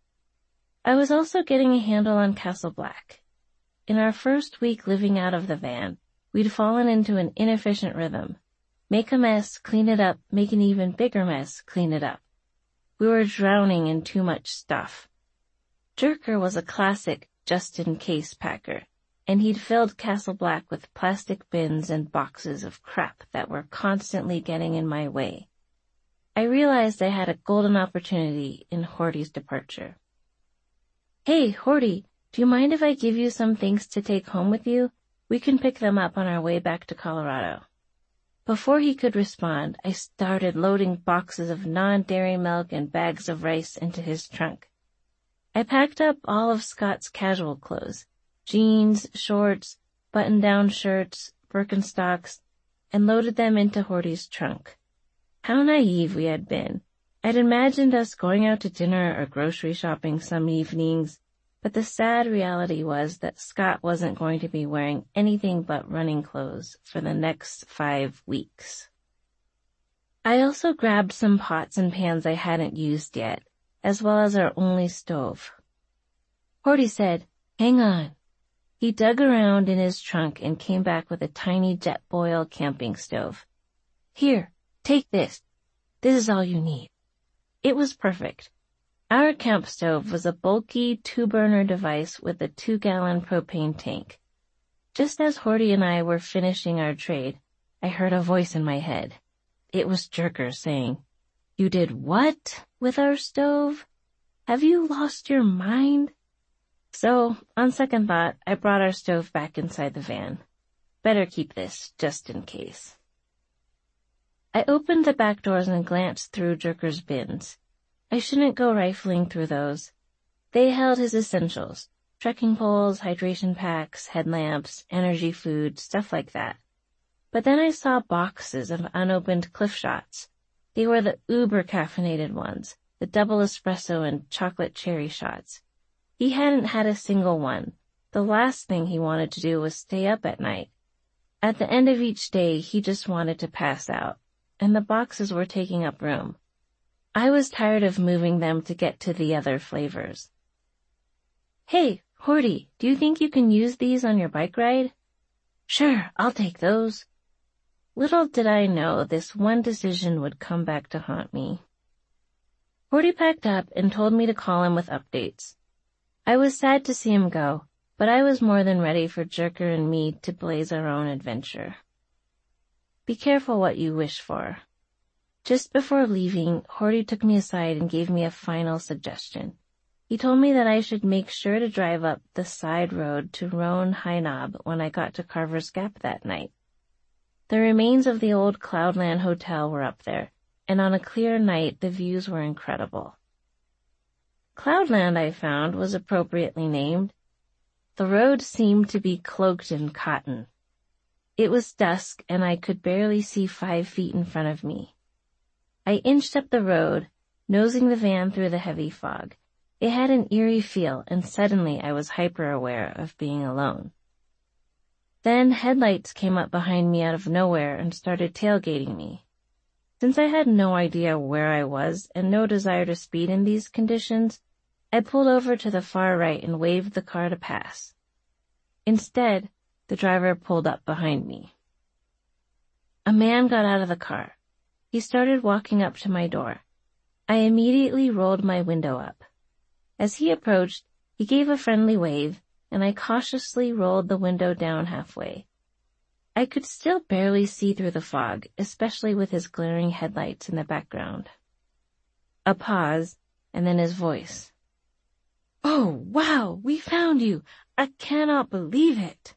I was also getting a handle on Castle Black. In our first week living out of the van, we'd fallen into an inefficient rhythm. Make a mess, clean it up, make an even bigger mess, clean it up. We were drowning in too much stuff. Jerker was a classic just-in-case packer, and he'd filled Castle Black with plastic bins and boxes of crap that were constantly getting in my way. I realized I had a golden opportunity in Horty's departure. "Hey, Horty, do you mind if I give you some things to take home with you? We can pick them up on our way back to Colorado." Before he could respond, I started loading boxes of non-dairy milk and bags of rice into his trunk. I packed up all of Scott's casual clothes, jeans, shorts, button-down shirts, Birkenstocks, and loaded them into Horty's trunk. How naive we had been. I'd imagined us going out to dinner or grocery shopping some evenings, but the sad reality was that Scott wasn't going to be wearing anything but running clothes for the next 5 weeks. I also grabbed some pots and pans I hadn't used yet, as well as our only stove. Horty said, "Hang on." He dug around in his trunk and came back with a tiny Jetboil camping stove. Here, take this. This is all you need." It was perfect. Our camp stove was a bulky 2-burner device with a 2-gallon propane tank. Just as Horty and I were finishing our trade, I heard a voice in my head. It was Jerker saying, "You did what with our stove? Have you lost your mind?" So, on second thought, I brought our stove back inside the van. Better keep this, just in case. I opened the back doors and glanced through Jerker's bins. I shouldn't go rifling through those. They held his essentials: trekking poles, hydration packs, headlamps, energy food, stuff like that. But then I saw boxes of unopened Cliff Shots. They were the uber-caffeinated ones, the double espresso and chocolate cherry shots. He hadn't had a single one. The last thing he wanted to do was stay up at night. At the end of each day, he just wanted to pass out, and the boxes were taking up room. I was tired of moving them to get to the other flavors. "Hey, Horty, do you think you can use these on your bike ride?" "Sure, I'll take those." Little did I know this one decision would come back to haunt me. Horty packed up and told me to call him with updates. I was sad to see him go, but I was more than ready for Jerker and me to blaze our own adventure. Be careful what you wish for. Just before leaving, Horty took me aside and gave me a final suggestion. He told me that I should make sure to drive up the side road to Roan High Knob when I got to Carver's Gap that night. The remains of the old Cloudland Hotel were up there, and on a clear night the views were incredible. Cloudland, I found, was appropriately named. The road seemed to be cloaked in cotton. It was dusk, and I could barely see 5 feet in front of me. I inched up the road, nosing the van through the heavy fog. It had an eerie feel, and suddenly I was hyper-aware of being alone. Then headlights came up behind me out of nowhere and started tailgating me. Since I had no idea where I was and no desire to speed in these conditions, I pulled over to the far right and waved the car to pass. Instead, the driver pulled up behind me. A man got out of the car. He started walking up to my door. I immediately rolled my window up. As he approached, he gave a friendly wave, and I cautiously rolled the window down halfway. I could still barely see through the fog, especially with his glaring headlights in the background. A pause, and then his voice. "Oh, wow, we found you! I cannot believe it!"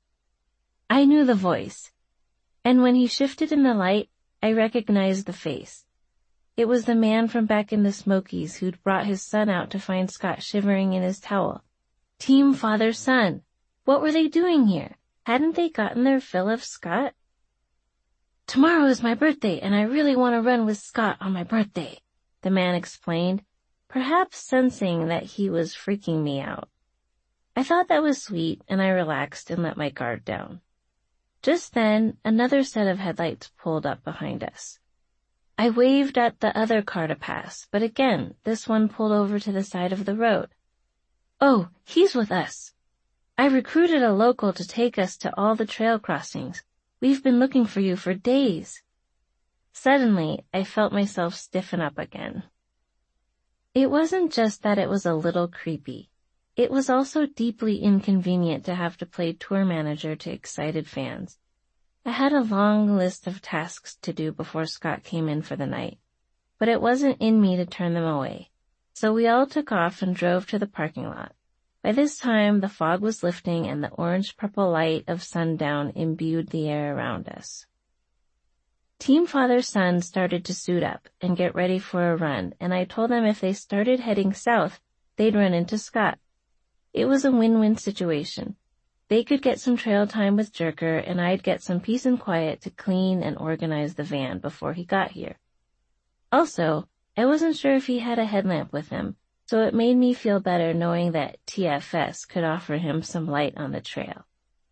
I knew the voice, and when he shifted in the light, I recognized the face. It was the man from back in the Smokies who'd brought his son out to find Scott shivering in his towel. Team father-son. What were they doing here? Hadn't they gotten their fill of Scott? "Tomorrow is my birthday, and I really want to run with Scott on my birthday," the man explained, perhaps sensing that he was freaking me out. I thought that was sweet, and I relaxed and let my guard down. Just then, another set of headlights pulled up behind us. I waved at the other car to pass, but again, this one pulled over to the side of the road. "Oh, he's with us. I recruited a local to take us to all the trail crossings. We've been looking for you for days." Suddenly, I felt myself stiffen up again. It wasn't just that it was a little creepy. It was also deeply inconvenient to have to play tour manager to excited fans. I had a long list of tasks to do before Scott came in for the night, but it wasn't in me to turn them away. So we all took off and drove to the parking lot. By this time, the fog was lifting and the orange-purple light of sundown imbued the air around us. Team father-son started to suit up and get ready for a run, and I told them if they started heading south, they'd run into Scott. It was a win-win situation. They could get some trail time with Jerker, and I'd get some peace and quiet to clean and organize the van before he got here. Also, I wasn't sure if he had a headlamp with him, so it made me feel better knowing that TFS could offer him some light on the trail.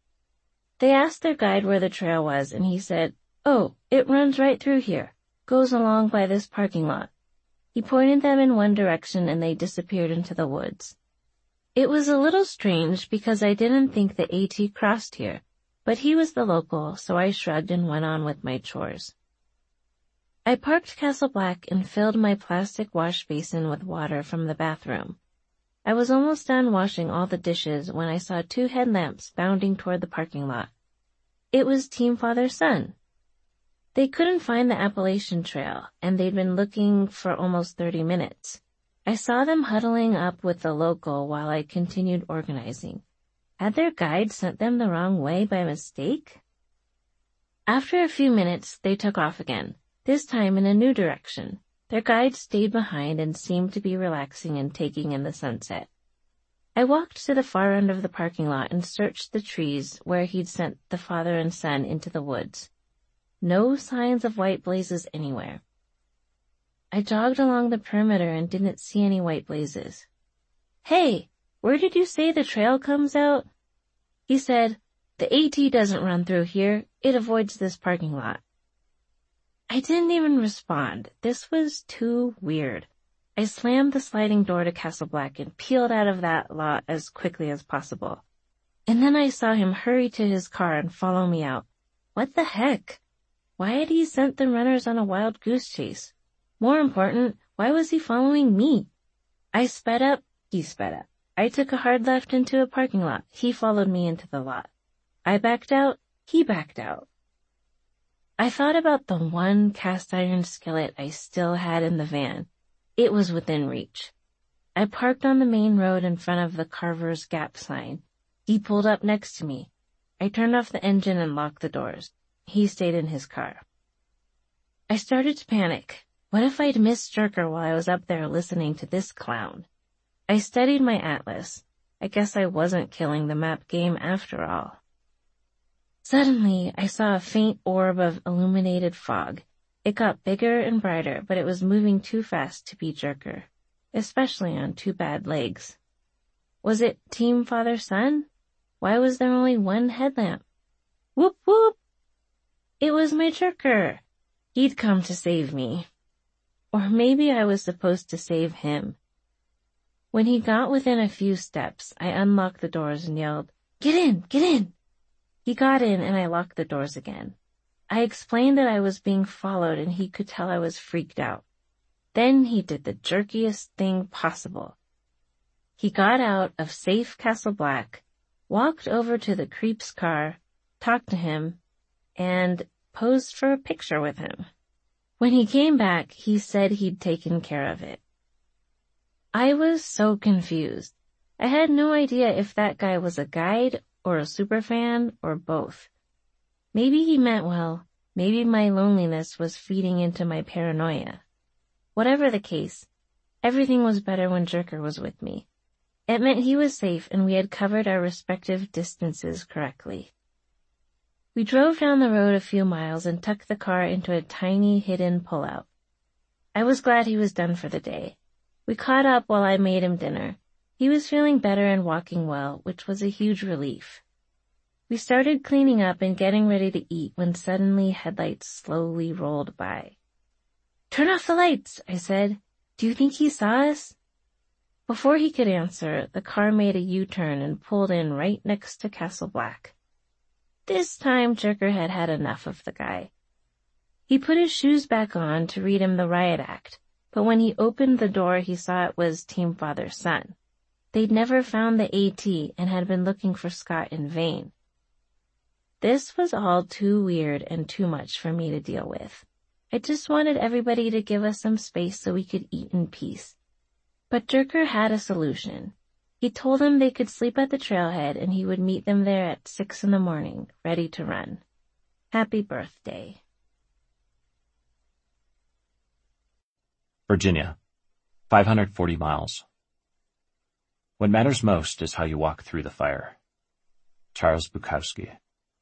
They asked their guide where the trail was, and he said, "Oh, it runs right through here. Goes along by this parking lot." He pointed them in one direction and they disappeared into the woods. It was a little strange because I didn't think the AT crossed here, but he was the local, so I shrugged and went on with my chores. I parked Castle Black and filled my plastic wash basin with water from the bathroom. I was almost done washing all the dishes when I saw 2 headlamps bounding toward the parking lot. It was Team Father-Son. They couldn't find the Appalachian Trail, and they'd been looking for almost 30 minutes. I saw them huddling up with the local while I continued organizing. Had their guide sent them the wrong way by mistake? After a few minutes, they took off again, this time in a new direction. Their guide stayed behind and seemed to be relaxing and taking in the sunset. I walked to the far end of the parking lot and searched the trees where he'd sent the father and son into the woods. No signs of white blazes anywhere. I jogged along the perimeter and didn't see any white blazes. "Hey, where did you say the trail comes out?" He said, "The AT doesn't run through here. It avoids this parking lot." I didn't even respond. This was too weird. I slammed the sliding door to Castle Black and peeled out of that lot as quickly as possible. And then I saw him hurry to his car and follow me out. What the heck? Why had he sent the runners on a wild goose chase? More important, why was he following me? I sped up, he sped up. I took a hard left into a parking lot. He followed me into the lot. I backed out, he backed out. I thought about the one cast iron skillet I still had in the van. It was within reach. I parked on the main road in front of the Carver's Gap sign. He pulled up next to me. I turned off the engine and locked the doors. He stayed in his car. I started to panic. What if I'd missed Jerker while I was up there listening to this clown? I studied my atlas. I guess I wasn't killing the map game after all. Suddenly, I saw a faint orb of illuminated fog. It got bigger and brighter, but it was moving too fast to be Jerker, especially on 2 bad legs. Was it Team Father-Son? Why was there only 1 headlamp? Whoop whoop! It was my Jerker. He'd come to save me. Or maybe I was supposed to save him. When he got within a few steps, I unlocked the doors and yelled, "Get in! Get in!" He got in and I locked the doors again. I explained that I was being followed and he could tell I was freaked out. Then he did the jerkiest thing possible. He got out of safe Castle Black, walked over to the creep's car, talked to him, and posed for a picture with him. When he came back, he said he'd taken care of it. I was so confused. I had no idea if that guy was a guide or a superfan or both. Maybe he meant well. Maybe my loneliness was feeding into my paranoia. Whatever the case, everything was better when Jerker was with me. It meant he was safe and we had covered our respective distances correctly. We drove down the road a few miles and tucked the car into a tiny hidden pullout. I was glad he was done for the day. We caught up while I made him dinner. He was feeling better and walking well, which was a huge relief. We started cleaning up and getting ready to eat when suddenly headlights slowly rolled by. "Turn off the lights," I said. "Do you think he saw us?" Before he could answer, the car made a U-turn and pulled in right next to Castle Black. This time Jerker had had enough of the guy. He put his shoes back on to read him the riot act, but when he opened the door he saw it was Team Father-Son. They'd never found the AT and had been looking for Scott in vain. This was all too weird and too much for me to deal with. I just wanted everybody to give us some space so we could eat in peace. But Jerker had a solution. He told them they could sleep at the trailhead and he would meet them there at 6 a.m, ready to run. Happy birthday. Virginia, 540 miles. What matters most is how you walk through the fire. Charles Bukowski.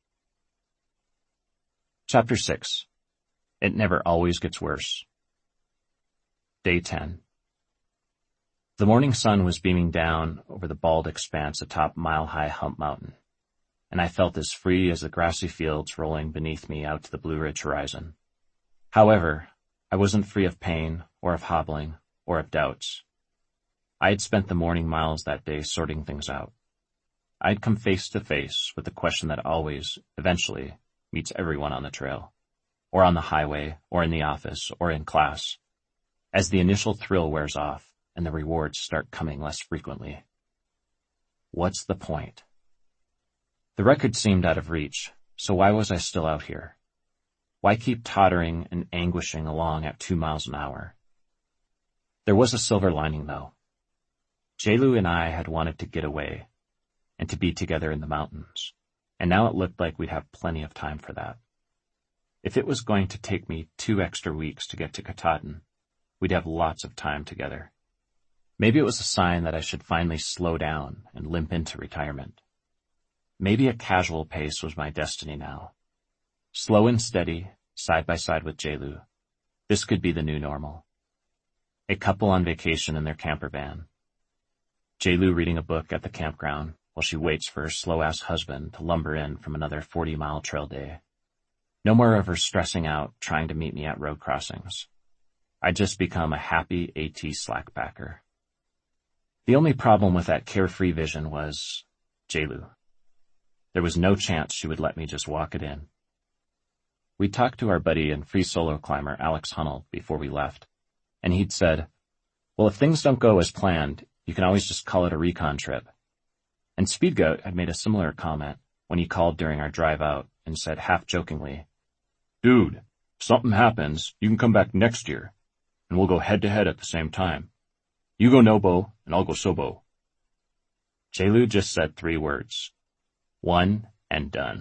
Chapter 6. It Never Always Gets Worse. Day 10. The morning sun was beaming down over the bald expanse atop mile-high Hump Mountain, and I felt as free as the grassy fields rolling beneath me out to the Blue Ridge horizon. However, I wasn't free of pain, or of hobbling, or of doubts. I had spent the morning miles that day sorting things out. I had come face to face with the question that always, eventually, meets everyone on the trail. or on the highway, or in the office, or in class, as the initial thrill wears off and the rewards start coming less frequently. What's the point? The record seemed out of reach, so why was I still out here? Why keep tottering and anguishing along at 2 miles an hour? There was a silver lining, though. Jaylu and I had wanted to get away and to be together in the mountains, and now it looked like we'd have plenty of time for that. If it was going to take me 2 extra weeks to get to Katahdin, we'd have lots of time together. Maybe it was a sign that I should finally slow down and limp into retirement. Maybe a casual pace was my destiny now. Slow and steady, side by side with Jaylu. This could be the new normal. A couple on vacation in their camper van. Jaylu reading a book at the campground while she waits for her slow-ass husband to lumber in from another 40-mile trail day. No more of her stressing out trying to meet me at road crossings. I'd just become a happy AT slackpacker. The only problem with that carefree vision was Jaylu. There was no chance she would let me just walk it in. We talked to our buddy and free solo climber Alex Hunnell before we left, and he'd said, well, if things don't go as planned, you can always just call it a recon trip. And Speedgoat had made a similar comment when he called during our drive out and said half-jokingly, dude, if something happens, you can come back next year, and we'll go head-to-head at the same time. You go Nobo, and I'll go Sobo. Jaylu just said 3 words. 1 and done.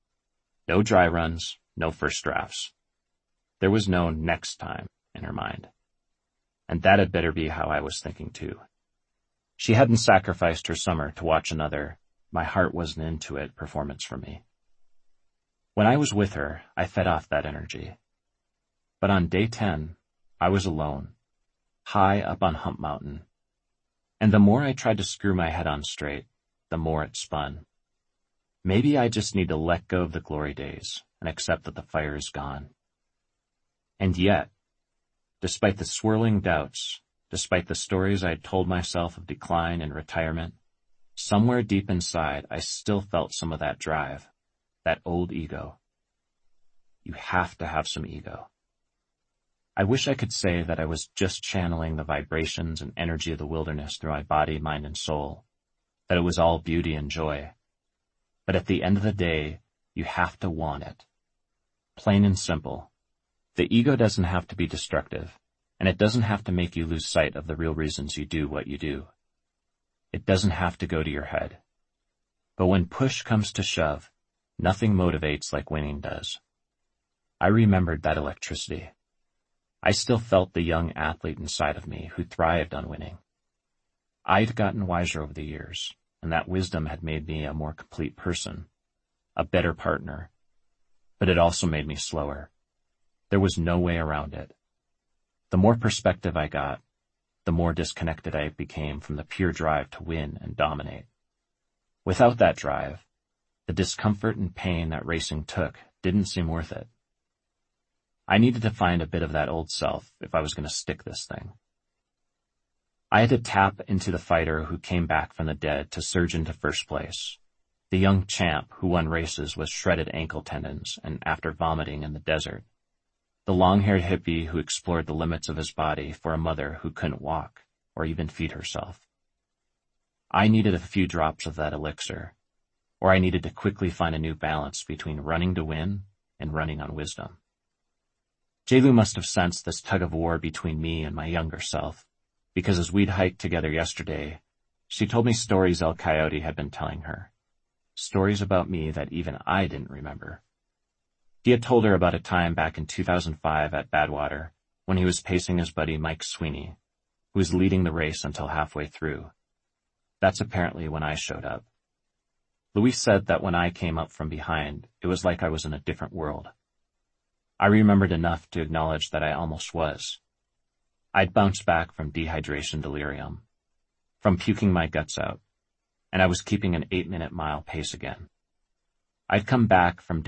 No dry runs, no first drafts. There was no next time in her mind. And that had better be how I was thinking too. She hadn't sacrificed her summer to watch another, my heart wasn't into it, performance for me. When I was with her, I fed off that energy. But on day 10, I was alone, high up on Hump Mountain. And the more I tried to screw my head on straight, the more it spun. Maybe I just need to let go of the glory days and accept that the fire is gone. And yet, despite the swirling doubts, despite the stories I had told myself of decline and retirement, somewhere deep inside I still felt some of that drive, that old ego. You have to have some ego. I wish I could say that I was just channeling the vibrations and energy of the wilderness through my body, mind, and soul, that it was all beauty and joy. But at the end of the day, you have to want it. Plain and simple. The ego doesn't have to be destructive, and it doesn't have to make you lose sight of the real reasons you do what you do. It doesn't have to go to your head. But when push comes to shove, nothing motivates like winning does. I remembered that electricity. I still felt the young athlete inside of me who thrived on winning. I'd gotten wiser over the years, and that wisdom had made me a more complete person, a better partner, but it also made me slower. There was no way around it. The more perspective I got, the more disconnected I became from the pure drive to win and dominate. Without that drive, the discomfort and pain that racing took didn't seem worth it. I needed to find a bit of that old self if I was going to stick this thing. I had to tap into the fighter who came back from the dead to surge into first place, the young champ who won races with shredded ankle tendons and after vomiting in the desert, the long-haired hippie who explored the limits of his body for a mother who couldn't walk or even feed herself. I needed a few drops of that elixir, or I needed to quickly find a new balance between running to win and running on wisdom. Jaylu must have sensed this tug-of-war between me and my younger self, because as we'd hiked together yesterday, she told me stories El Coyote had been telling her, stories about me that even I didn't remember. He had told her about a time back in 2005 at Badwater when he was pacing his buddy Mike Sweeney, who was leading the race until halfway through. That's apparently when I showed up. Luis said that when I came up from behind, it was like I was in a different world. I remembered enough to acknowledge that I almost was. I'd bounced back from dehydration delirium, from puking my guts out, and I was keeping an 8-minute mile pace again. I'd come back from